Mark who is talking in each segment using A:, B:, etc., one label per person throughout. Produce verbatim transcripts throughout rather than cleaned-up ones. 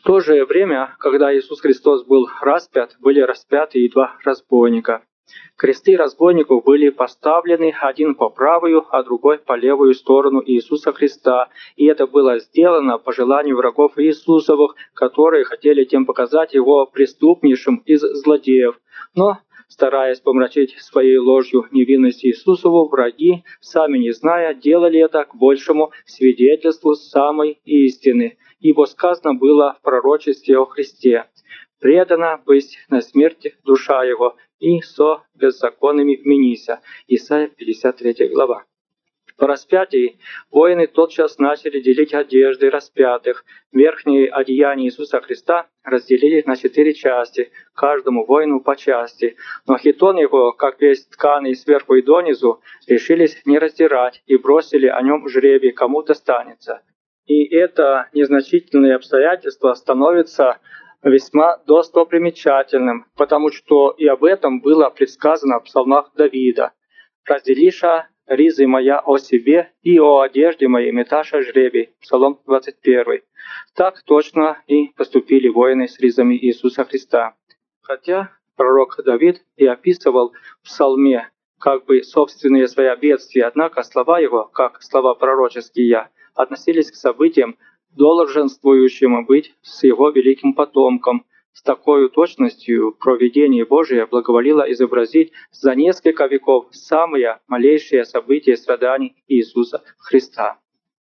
A: то же время, когда Иисус Христос был распят, были распяты и два разбойника. Кресты разбойников были поставлены один по правую, а другой по левую сторону Иисуса Христа, и это было сделано по желанию врагов Иисусовых, которые хотели тем показать его преступнейшим из злодеев. Но, стараясь помрачить своей ложью невинность Иисусову, враги, сами не зная, делали это к большему свидетельству самой истины, ибо сказано было в пророчестве о Христе: «Предана быть на смерть душа его, и со беззаконными вменися». Исайя пятьдесят третья глава. По распятии воины тотчас начали делить одежды распятых. Верхние одеяния Иисуса Христа разделили на четыре части, каждому воину по части. Но хитон его, как весь тканый сверху и донизу, решились не раздирать и бросили о нем жребий, кому достанется. И это незначительное обстоятельство становится весьма достопримечательным, потому что и об этом было предсказано в псалмах Давида: «Разделиша ризы моя о себе, и о одежде моей меташа жребий». Псалом двадцать первый. Так точно и поступили воины с ризами Иисуса Христа. Хотя пророк Давид и описывал в псалме как бы собственные свои бедствия, однако слова его, как слова пророческие, относились к событиям, долженствующим быть с его великим потомком. С такой точностью провидение Божие благоволило изобразить за несколько веков самые малейшие события страданий Иисуса Христа.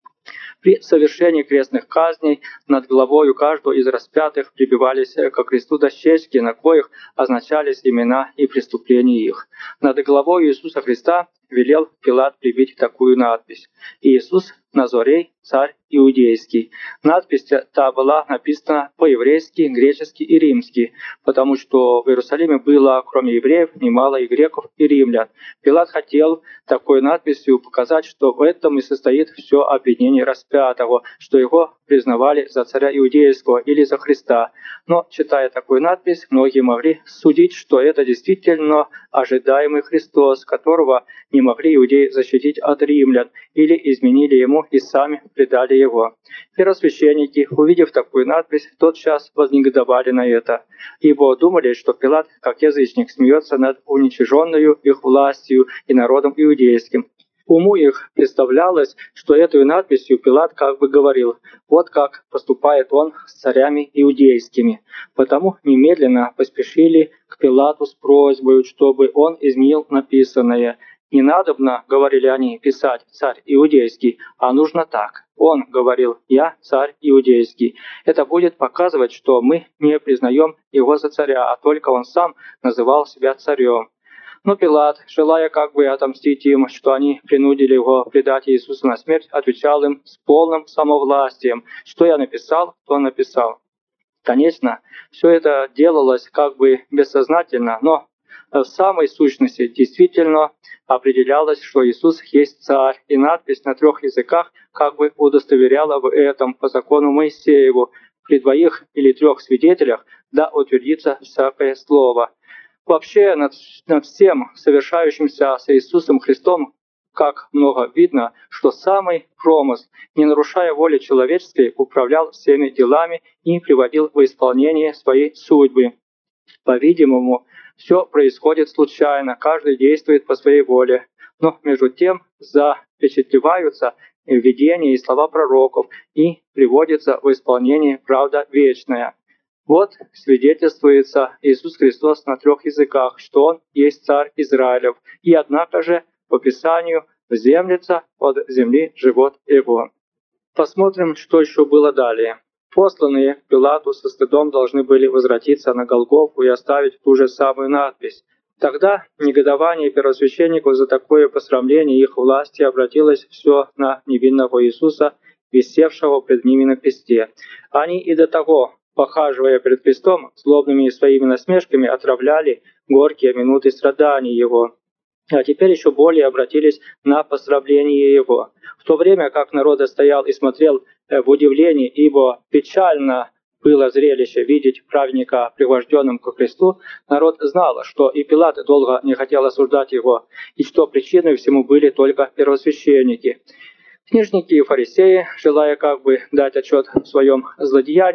A: При совершении крестных казней над головою каждого из распятых прибивались ко кресту дощечки, на коих означались имена и преступления их. Над головой Иисуса Христа велел Пилат прибить такую надпись: «Иисус Назорей, царь иудейский». Надпись та была написана по-еврейски, гречески и римски, потому что в Иерусалиме было, кроме евреев, немало и греков, и римлян. Пилат хотел такой надписью показать, что в этом и состоит все обвинение распятого, что его признавали за царя иудейского или за Христа. Но, читая такую надпись, многие могли судить, что это действительно ожидаемый Христос, которого не могли иудеи защитить от римлян, или изменили ему и сами предали его. Первосвященники, увидев такую надпись, тотчас вознегодовали на это, ибо думали, что Пилат, как язычник, смеется над уничиженную их властью и народом иудейским. Уму их представлялось, что этой надписью Пилат как бы говорил: вот как поступает он с царями иудейскими. Потому немедленно поспешили к Пилату с просьбой, чтобы он изменил написанное. «Не надобно, — говорили они, — писать «царь иудейский», а нужно так». Он говорил: «Я царь иудейский». Это будет показывать, что мы не признаем его за царя, а только он сам называл себя царем. Но Пилат, желая как бы отомстить им, что они принудили его предать Иисуса на смерть, отвечал им с полным самовластием: «Что я написал, то написал». Конечно, все это делалось как бы бессознательно, но в самой сущности действительно определялось, что Иисус есть царь, и надпись на трех языках как бы удостоверяла в этом по закону Моисееву: при двоих или трех свидетелях да утвердится всякое слово. Вообще над, над всем совершающимся с Иисусом Христом, как много видно, что самый промысл, не нарушая воли человеческой, управлял всеми делами и приводил в исполнение своей судьбы. По-видимому, все происходит случайно, каждый действует по своей воле. Но между тем запечатлеваются видения и слова пророков, и приводится в исполнение правда вечная. Вот свидетельствуется Иисус Христос на трех языках, что Он есть царь Израилев, и однако же по Писанию вземлется от земли живот Его. Посмотрим, что еще было далее. Посланные к Пилату со стыдом должны были возвратиться на Голгофу и оставить ту же самую надпись. Тогда негодование первосвященников за такое посрамление их власти обратилось все на невинного Иисуса, висевшего пред ними на кресте. Они и до того, похаживая перед крестом, злобными своими насмешками отравляли горькие минуты страданий Его. А теперь еще более обратились на посрамление Его. В то время как народ стоял и смотрел в удивлении, ибо печально было зрелище видеть праведника пригвожденным ко кресту, народ знал, что и Пилат долго не хотел осуждать его, и что причиной всему были только первосвященники. Книжники и фарисеи, желая как бы дать отчет в своем злодеянии,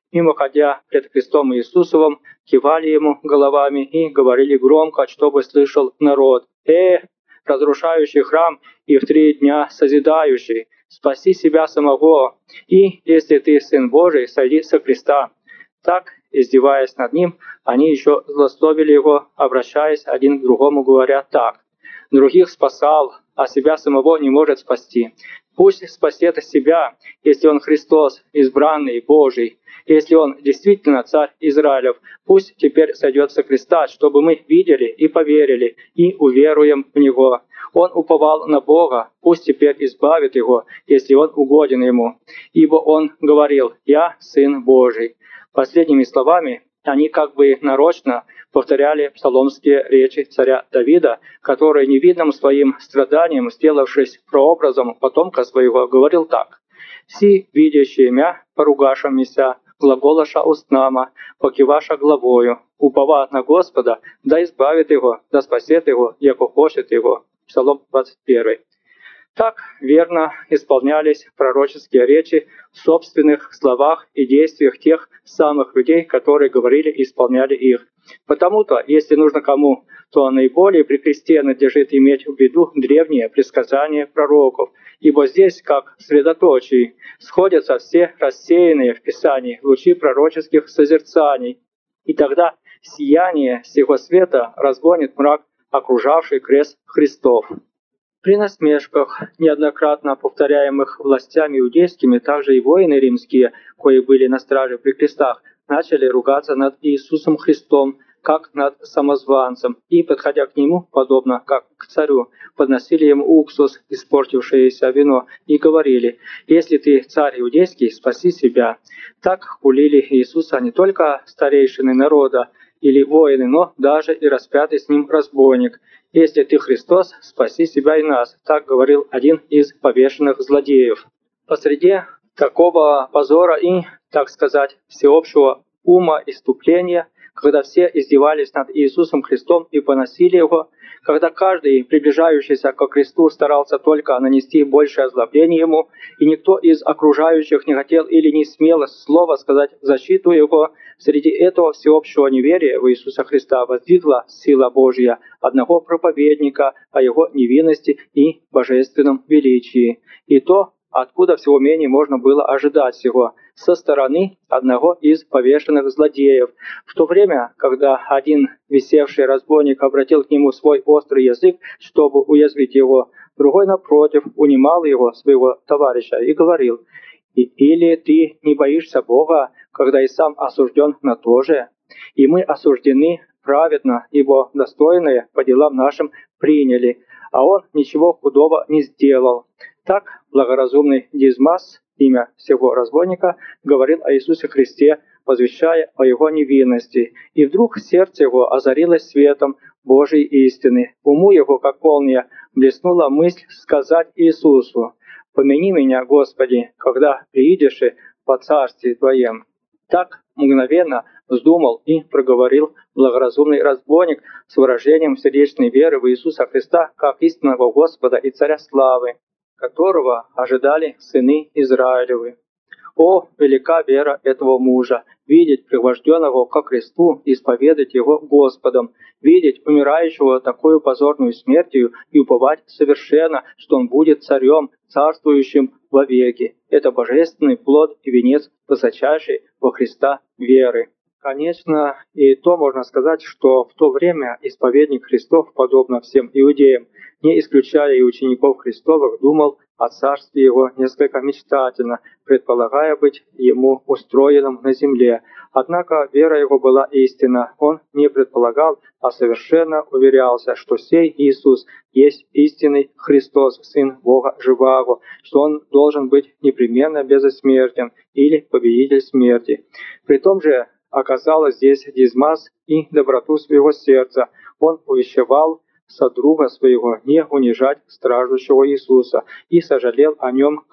A: мимо ходя пред крестом Иисусовым, кивали ему головами и говорили громко, чтобы слышал народ: «Э, разрушающий храм и в три дня созидающий, спаси себя самого, и, если ты Сын Божий, сойди со креста». Так, издеваясь над ним, они еще злословили его, обращаясь один к другому, говоря так: «Других спасал, а себя самого не может спасти. Пусть спасет себя, если он Христос, избранный Божий. Если он действительно царь Израилев, пусть теперь сойдет со креста, чтобы мы видели и поверили, и уверуем в Него. Он уповал на Бога, пусть теперь избавит его, если он угоден ему. Ибо он говорил: «Я Сын Божий». Последними словами они как бы нарочно повторяли псаломские речи царя Давида, который невидным своим страданием, сделавшись прообразом потомка своего, говорил так: «Си, видящие мя, поругаша мися, глаголаша устнама, покиваша главою, упова на Господа, да избавит его, да спасет его, яко хочет его». Псалом двадцать первый. Так верно исполнялись пророческие речи в собственных словах и действиях тех самых людей, которые говорили и исполняли их. Потому-то, если нужно кому, то наиболее при кресте надлежит иметь в виду древние предсказания пророков, ибо здесь, как в средоточии, сходятся все рассеянные в Писании лучи пророческих созерцаний, и тогда сияние сего света разгонит мрак, окружавший крест Христов. При насмешках, неоднократно повторяемых властями иудейскими, также и воины римские, кои были на страже при крестах, начали ругаться над Иисусом Христом, как над самозванцем, и, подходя к нему, подобно как к царю, подносили ему уксус, испортившееся вино, и говорили: «Если ты царь иудейский, спаси себя». Так хулили Иисуса не только старейшины народа или воины, но даже и распятый с ним разбойник. «Если ты Христос, спаси себя и нас», так говорил один из повешенных злодеев. Посреди такого позора и, так сказать, всеобщего ума иступления, когда все издевались над Иисусом Христом и поносили Его, когда каждый, приближающийся ко кресту, старался только нанести большее озлобление Ему, и никто из окружающих не хотел или не смел слова сказать в защиту Его, среди этого всеобщего неверия в Иисуса Христа воздвигла сила Божья одного проповедника о Его невинности и божественном величии. И то, откуда всего менее можно было ожидать всего, со стороны одного из повешенных злодеев, в то время, когда один висевший разбойник обратил к нему свой острый язык, чтобы уязвить его, другой, напротив, унимал его, своего товарища, и говорил: «Или ты не боишься Бога, когда и сам осужден на то же? И мы осуждены праведно, ибо достойные по делам нашим приняли, а он ничего худого не сделал». Так благоразумный Дизмас, имя всего разбойника, говорил о Иисусе Христе, возвещая о Его невинности. И вдруг сердце его озарилось светом Божьей истины. Уму его, как молния, блеснула мысль сказать Иисусу: «Помяни меня, Господи, когда приидешь во Царстве Твоем». Так мгновенно вздумал и проговорил благоразумный разбойник с выражением сердечной веры в Иисуса Христа как истинного Господа и Царя славы, которого ожидали сыны Израилевы. О, велика вера этого мужа! Видеть пригвожденного ко кресту и исповедать его Господом, видеть умирающего такую позорную смертью и уповать совершенно, что он будет царем, царствующим вовеки. Это божественный плод и венец высочайшей во Христа веры. Конечно, и то можно сказать, что в то время исповедник Христов, подобно всем иудеям, не исключая и учеников Христовых, думал о царстве его несколько мечтательно, предполагая быть ему устроенным на земле. Однако вера его была истинна. Он не предполагал, а совершенно уверялся, что сей Иисус есть истинный Христос, Сын Бога Живаго, что Он должен быть непременно безсмертен или победитель смерти. При том же оказалось здесь Дизмас и доброту своего сердца. Он увещевал содруга своего не унижать страждущего Иисуса и сожалел о нем как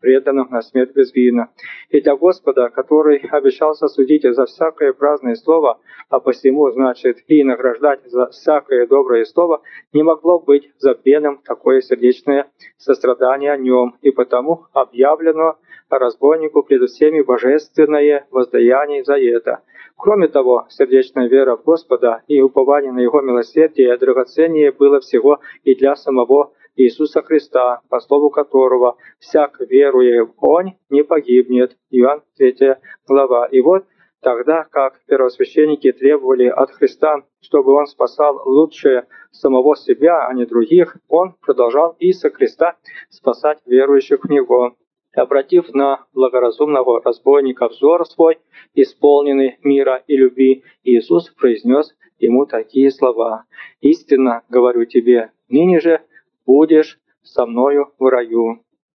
A: преданным на смерть безвинно. И для Господа, который обещался судить за всякое праздное слово, а посему, значит, и награждать за всякое доброе слово, не могло быть забвенным такое сердечное сострадание о нем, и потому объявлено разбойнику пред всеми божественное воздаяние за это. Кроме того, сердечная вера в Господа и упование на Его милосердие драгоценнее было всего и для самого Иисуса Христа, по слову которого «всяк, веруя в Он, не погибнет». Иоанн третья глава. И вот тогда, как первосвященники требовали от Христа, чтобы Он спасал лучше самого себя, а не других, Он продолжал и со креста спасать верующих в Него. Обратив на благоразумного разбойника взор свой, исполненный мира и любви, Иисус произнес ему такие слова: «Истинно говорю тебе, ныне же будешь со мною в раю».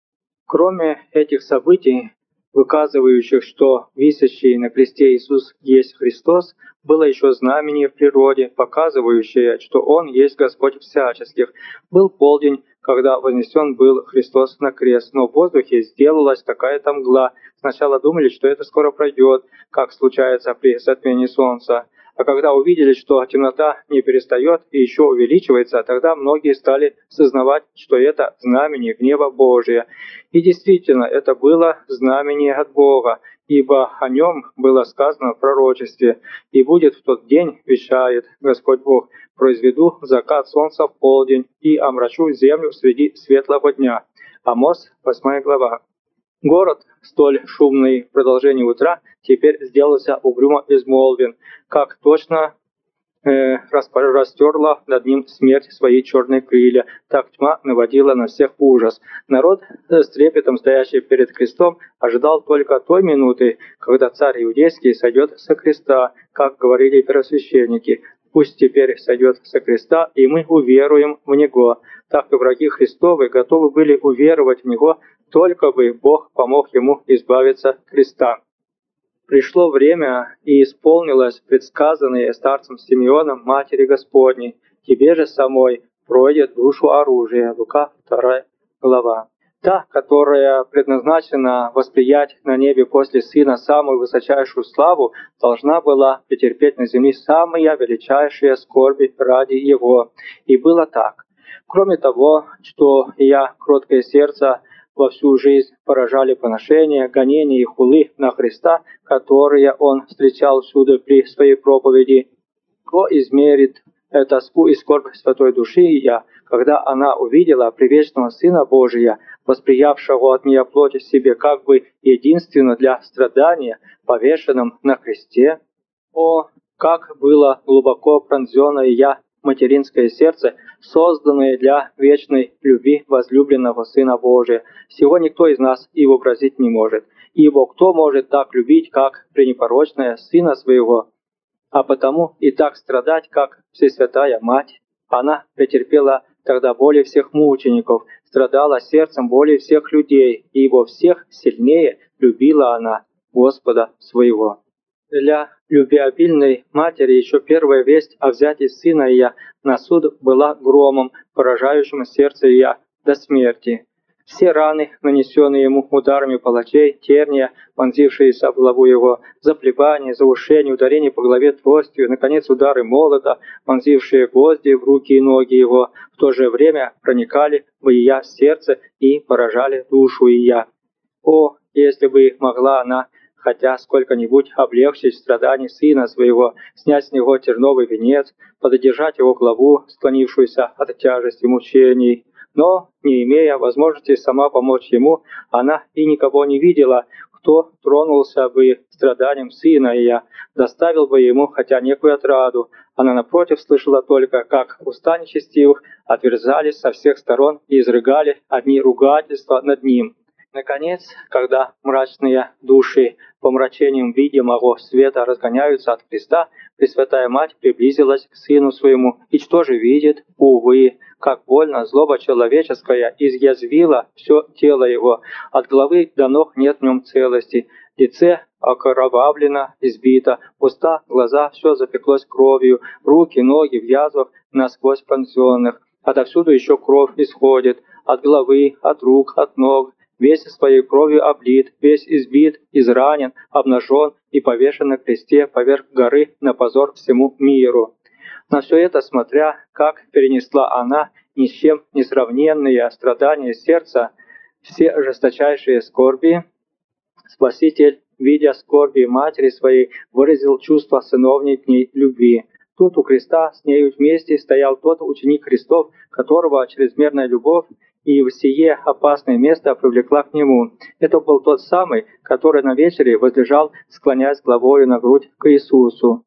A: Кроме этих событий, выказывающих, что висящий на кресте Иисус есть Христос, было еще знамение в природе, показывающее, что Он есть Господь всяческих. Был полдень, когда вознесен был Христос на крест, но в воздухе сделалась какая-то мгла. Сначала думали, что это скоро пройдет, как случается при затмении солнца. А когда увидели, что темнота не перестает и еще увеличивается, тогда многие стали сознавать, что это знамение гнева Божия. И действительно, это было знамение от Бога, ибо о нем было сказано в пророчестве: «И будет в тот день, вещает Господь Бог, произведу закат солнца в полдень и омрачу землю среди светлого дня». Амос, восьмая глава. Город, столь шумный в продолжении утра, теперь сделался угрюмо безмолвен, как точно э, растерла над ним смерть свои черные крылья, так тьма наводила на всех ужас. Народ, с трепетом стоящий перед крестом, ожидал только той минуты, когда царь иудейский сойдет со креста, как говорили первосвященники. Пусть теперь сойдет со креста, и мы уверуем в Него. Так и враги Христовы готовы были уверовать в Него, только бы Бог помог ему избавиться от креста. Пришло время, и исполнилось предсказанное старцем Симеоном Матери Господней: «Тебе же самой пройдет душу оружия». Лука, вторая глава. Та, которая предназначена восприять на небе после Сына самую высочайшую славу, должна была претерпеть на земле самые величайшие скорби ради Его. И было так. Кроме того, что я, кроткое сердце, во всю жизнь поражали поношения, гонения и хулы на Христа, которые Он встречал всюду при своей проповеди, кто измерит тоску и скорбь святой души я, когда она увидела привечного Сына Божия, восприявшего от нее плоть в себе как бы единственно для страдания, повешенным на кресте? О, как было глубоко пронзенное я материнское сердце, созданное для вечной любви возлюбленного Сына Божия. Всего никто из нас и вообразить не может. Ибо кто может так любить, как пренепорочная Сына Своего? А потому и так страдать, как Всесвятая Мать. Она претерпела тогда более всех мучеников, страдала сердцем более всех людей, ибо всех сильнее любила она Господа Своего. Для любвеобильной матери еще первая весть о взятии сына ее на суд была громом, поражающим сердце ее до смерти. Все раны, нанесенные ему ударами палачей, терния, вонзившиеся в главу его, заплевание, заушение, ударение по голове тростью, наконец удары молота, вонзившие гвозди в руки и ноги его, в то же время проникали в ее сердце и поражали душу ее. О, если бы могла она хотя сколько-нибудь облегчить страданий Сына Своего, снять с Него терновый венец, пододержать Его главу, склонившуюся от тяжести мучений. Но, не имея возможности сама помочь Ему, она и никого не видела, кто тронулся бы страданием Сына ее, доставил бы Ему хотя некую отраду. Она, напротив, слышала только, как уста нечестивых отверзались со всех сторон и изрыгали одни ругательства над Ним. Наконец, когда мрачные души помрачением видимого света разгоняются от Христа, Пресвятая Мать приблизилась к Сыну Своему, и что же видит? Увы, как больно злоба человеческая изъязвила все тело Его, от головы до ног нет в нем целости, лице окровавлено, избито, уста, глаза, все запеклось кровью, руки, ноги в язвах насквозь пронзенных, отовсюду еще кровь исходит, от головы, от рук, от ног, весь своей кровью облит, весь избит, изранен, обнажен и повешен на кресте поверх горы на позор всему миру. На все это смотря, как перенесла она ни с чем несравненные страдания сердца, все жесточайшие скорби, Спаситель, видя скорби матери своей, выразил чувство сыновней к ней любви. Тут у креста с нею вместе стоял тот ученик Христов, которого чрезмерная любовь и в сие опасное место привлекла к нему. Это был тот самый, который на вечере возлежал, склоняясь головою на грудь к Иисусу.